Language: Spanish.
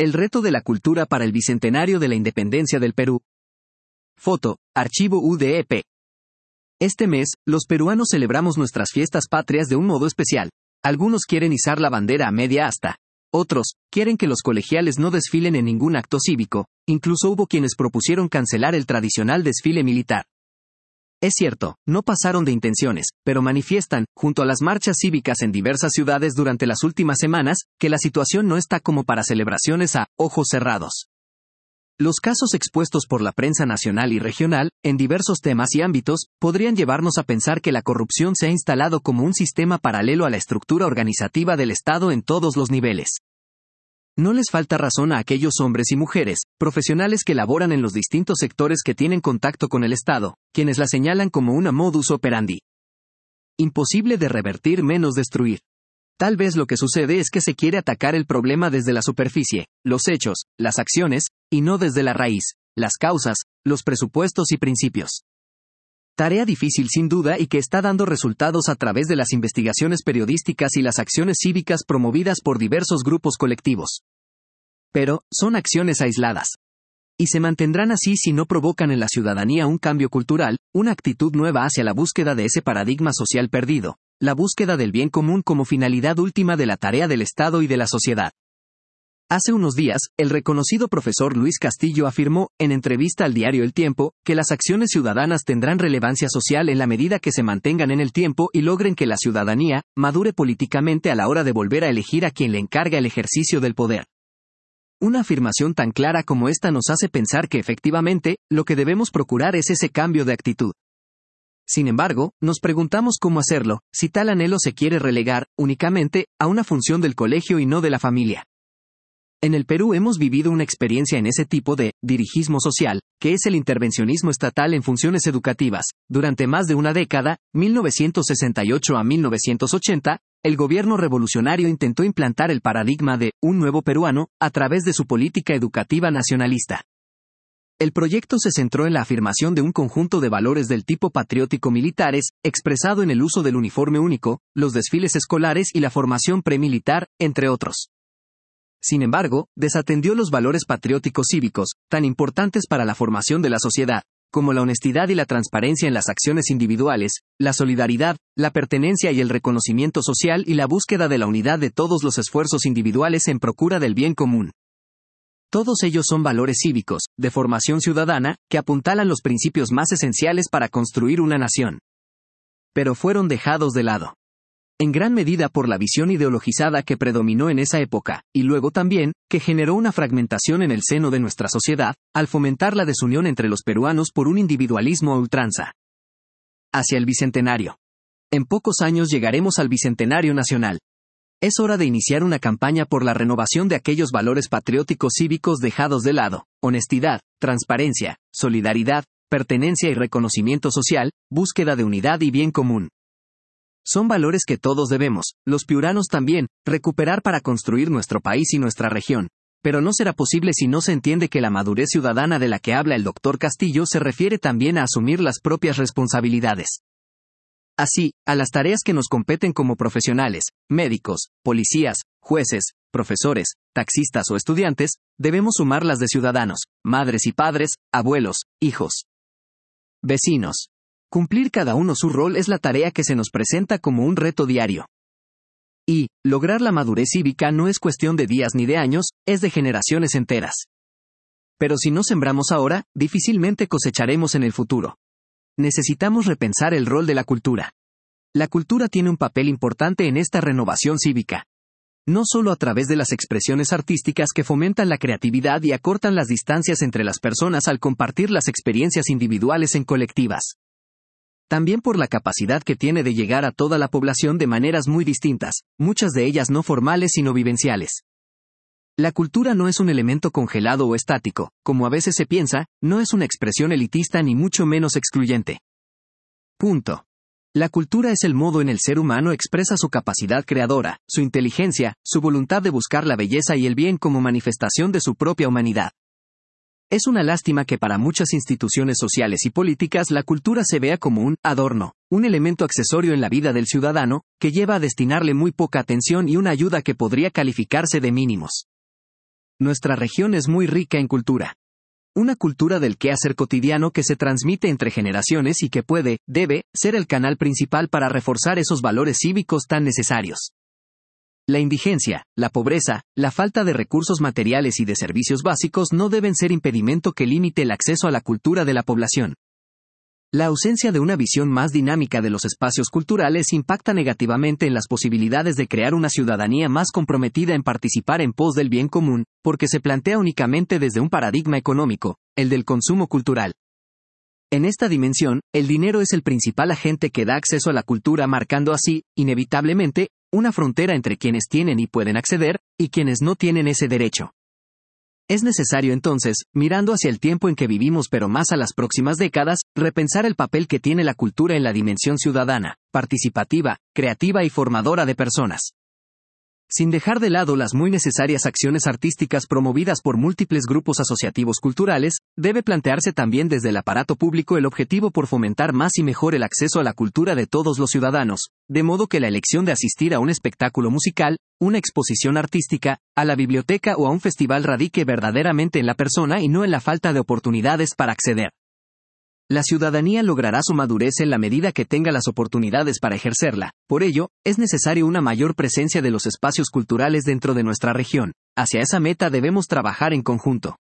El reto de la cultura para el bicentenario de la independencia del Perú. Foto, archivo UDEP. Este mes, los peruanos celebramos nuestras fiestas patrias de un modo especial. Algunos quieren izar la bandera a media asta. Otros, quieren que los colegiales no desfilen en ningún acto cívico. Incluso hubo quienes propusieron cancelar el tradicional desfile militar. Es cierto, no pasaron de intenciones, pero manifiestan, junto a las marchas cívicas en diversas ciudades durante las últimas semanas, que la situación no está como para celebraciones a ojos cerrados. Los casos expuestos por la prensa nacional y regional, en diversos temas y ámbitos, podrían llevarnos a pensar que la corrupción se ha instalado como un sistema paralelo a la estructura organizativa del Estado en todos los niveles. No les falta razón a aquellos hombres y mujeres, profesionales que laboran en los distintos sectores que tienen contacto con el Estado, quienes la señalan como una modus operandi. Imposible de revertir menos destruir. Tal vez lo que sucede es que se quiere atacar el problema desde la superficie, los hechos, las acciones, y no desde la raíz, las causas, los presupuestos y principios. Tarea difícil sin duda y que está dando resultados a través de las investigaciones periodísticas y las acciones cívicas promovidas por diversos grupos colectivos. Pero, son acciones aisladas. Y se mantendrán así si no provocan en la ciudadanía un cambio cultural, una actitud nueva hacia la búsqueda de ese paradigma social perdido, la búsqueda del bien común como finalidad última de la tarea del Estado y de la sociedad. Hace unos días, el reconocido profesor Luis Castillo afirmó, en entrevista al diario El Tiempo, que las acciones ciudadanas tendrán relevancia social en la medida que se mantengan en el tiempo y logren que la ciudadanía madure políticamente a la hora de volver a elegir a quien le encarga el ejercicio del poder. Una afirmación tan clara como esta nos hace pensar que efectivamente, lo que debemos procurar es ese cambio de actitud. Sin embargo, nos preguntamos cómo hacerlo, si tal anhelo se quiere relegar, únicamente, a una función del colegio y no de la familia. En el Perú hemos vivido una experiencia en ese tipo de dirigismo social, que es el intervencionismo estatal en funciones educativas. Durante más de una década, 1968 a 1980, el gobierno revolucionario intentó implantar el paradigma de un nuevo peruano a través de su política educativa nacionalista. El proyecto se centró en la afirmación de un conjunto de valores del tipo patriótico militares, expresado en el uso del uniforme único, los desfiles escolares y la formación premilitar, entre otros. Sin embargo, desatendió los valores patrióticos cívicos, tan importantes para la formación de la sociedad, como la honestidad y la transparencia en las acciones individuales, la solidaridad, la pertenencia y el reconocimiento social y la búsqueda de la unidad de todos los esfuerzos individuales en procura del bien común. Todos ellos son valores cívicos, de formación ciudadana, que apuntalan los principios más esenciales para construir una nación. Pero fueron dejados de lado. En gran medida por la visión ideologizada que predominó en esa época, y luego también, que generó una fragmentación en el seno de nuestra sociedad, al fomentar la desunión entre los peruanos por un individualismo a ultranza. Hacia el Bicentenario. En pocos años llegaremos al Bicentenario Nacional. Es hora de iniciar una campaña por la renovación de aquellos valores patrióticos cívicos dejados de lado: honestidad, transparencia, solidaridad, pertenencia y reconocimiento social, búsqueda de unidad y bien común. Son valores que todos debemos, los piuranos también, recuperar para construir nuestro país y nuestra región. Pero no será posible si no se entiende que la madurez ciudadana de la que habla el doctor Castillo se refiere también a asumir las propias responsabilidades. Así, a las tareas que nos competen como profesionales, médicos, policías, jueces, profesores, taxistas o estudiantes, debemos sumar las de ciudadanos, madres y padres, abuelos, hijos, vecinos. Cumplir cada uno su rol es la tarea que se nos presenta como un reto diario. Y, lograr la madurez cívica no es cuestión de días ni de años, es de generaciones enteras. Pero si no sembramos ahora, difícilmente cosecharemos en el futuro. Necesitamos repensar el rol de la cultura. La cultura tiene un papel importante en esta renovación cívica. No solo a través de las expresiones artísticas que fomentan la creatividad y acortan las distancias entre las personas al compartir las experiencias individuales en colectivas. También por la capacidad que tiene de llegar a toda la población de maneras muy distintas, muchas de ellas no formales sino vivenciales. La cultura no es un elemento congelado o estático, como a veces se piensa, no es una expresión elitista ni mucho menos excluyente. Punto. La cultura es el modo en el ser humano expresa su capacidad creadora, su inteligencia, su voluntad de buscar la belleza y el bien como manifestación de su propia humanidad. Es una lástima que para muchas instituciones sociales y políticas la cultura se vea como un adorno, un elemento accesorio en la vida del ciudadano, que lleva a destinarle muy poca atención y una ayuda que podría calificarse de mínimos. Nuestra región es muy rica en cultura. Una cultura del quehacer cotidiano que se transmite entre generaciones y que debe, ser el canal principal para reforzar esos valores cívicos tan necesarios. La indigencia, la pobreza, la falta de recursos materiales y de servicios básicos no deben ser impedimento que limite el acceso a la cultura de la población. La ausencia de una visión más dinámica de los espacios culturales impacta negativamente en las posibilidades de crear una ciudadanía más comprometida en participar en pos del bien común, porque se plantea únicamente desde un paradigma económico, el del consumo cultural. En esta dimensión, el dinero es el principal agente que da acceso a la cultura, marcando así, inevitablemente, una frontera entre quienes tienen y pueden acceder, y quienes no tienen ese derecho. Es necesario entonces, mirando hacia el tiempo en que vivimos pero más a las próximas décadas, repensar el papel que tiene la cultura en la dimensión ciudadana, participativa, creativa y formadora de personas. Sin dejar de lado las muy necesarias acciones artísticas promovidas por múltiples grupos asociativos culturales, debe plantearse también desde el aparato público el objetivo por fomentar más y mejor el acceso a la cultura de todos los ciudadanos, de modo que la elección de asistir a un espectáculo musical, una exposición artística, a la biblioteca o a un festival radique verdaderamente en la persona y no en la falta de oportunidades para acceder. La ciudadanía logrará su madurez en la medida que tenga las oportunidades para ejercerla. Por ello, es necesario una mayor presencia de los espacios culturales dentro de nuestra región. Hacia esa meta debemos trabajar en conjunto.